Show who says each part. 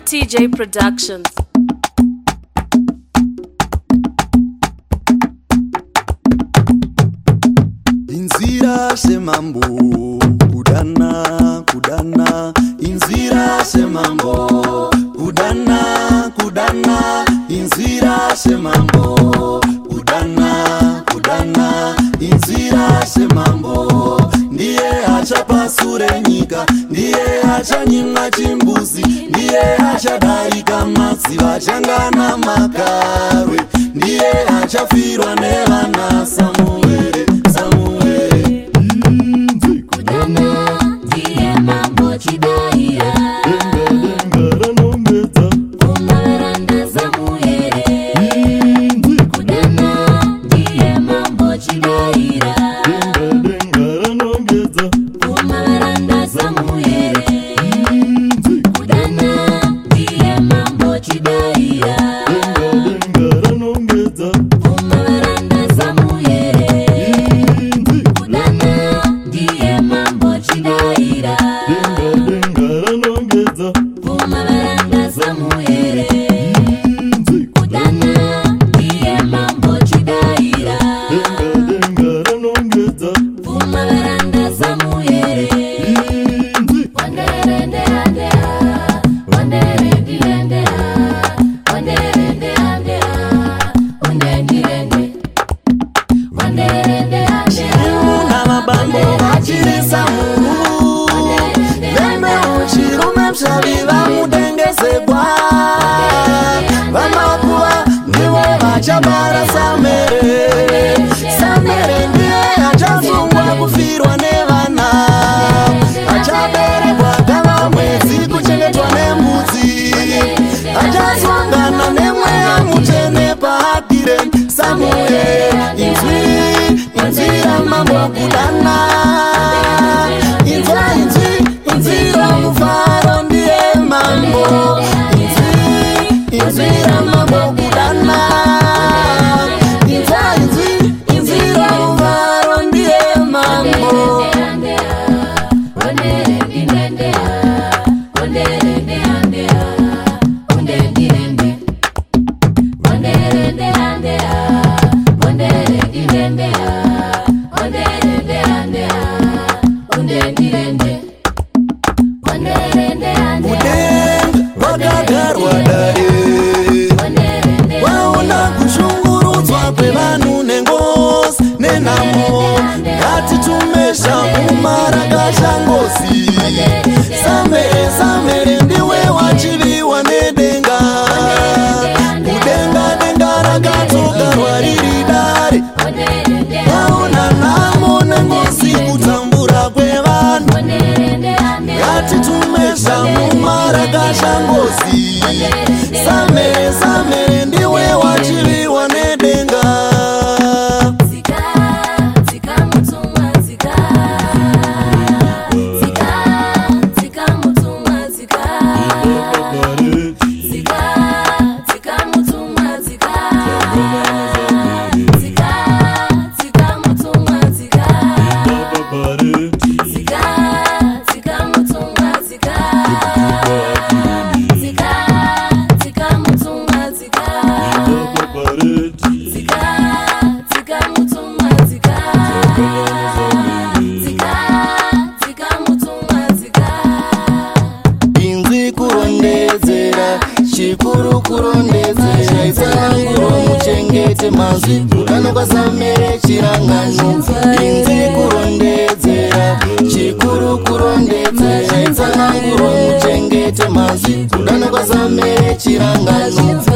Speaker 1: TJ Productions.
Speaker 2: Inzira semambo kudana kudana, inzira semambo kudana kudana, inzira semambo kudana kudana, inzira semambo. Ndiye achapasure nyika, ndiye achanyimwa chimbuzi, ndiye achadarika madziva changana makarwe, ndiye achafirwa nevana Samuere. Chamara Samere, Samere ndiye achazungwa kufirwa nevana, achaberekwa kama mwezi kuchengetwa nembudzi, achazongana nemweya mutene pahakire Samuel. Inzira mambo kudana, inzira mufaro ndiye mambo, inzira mambo kudana. Samere ndiwe wachiviwa nedenga, kudenga denga rakatoka rwariri dare, vaona namo nengozi kutambura kwevanhu, ngatitumesha mumara kashangozi. Samere ndiwe wachiviwa nedenga. Chikuru kurondedzera isananguro muchengete mazwi kudana kwa Samere chirangano. Inzi kurondedzera chikuru kurondedzera isananguro muchengete mazwi kudana kwa Samere chirangano.